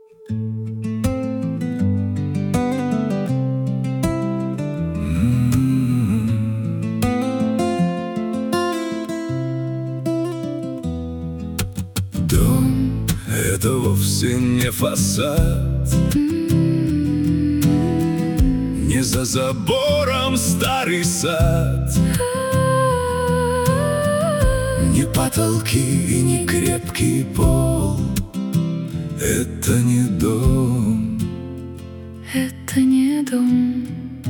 Дом — это вовсе не фасад, не за забором старый сад, не потолки и не крепкий пол. Это не дом, это не дом.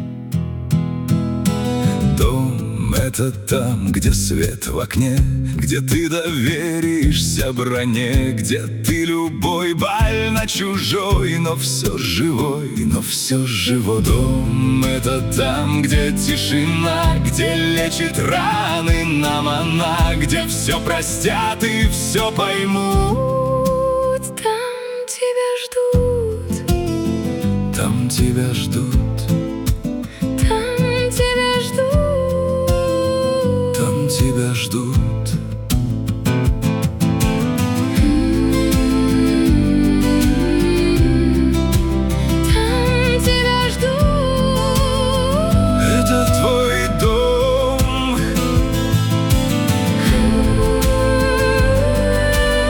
Дом — это там, где свет в окне, где ты доверишься броне, где ты любой больно чужой, но все живой, но все живо. Дом — это там, где тишина, где лечит раны нам она, где все простят и все поймут. Там тебя ждут, Там тебя ждут, там тебя ждут. там тебя ждут. Там тебя ждут. Это твой дом.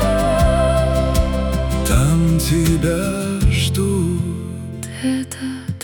Там Там тебя ждут. это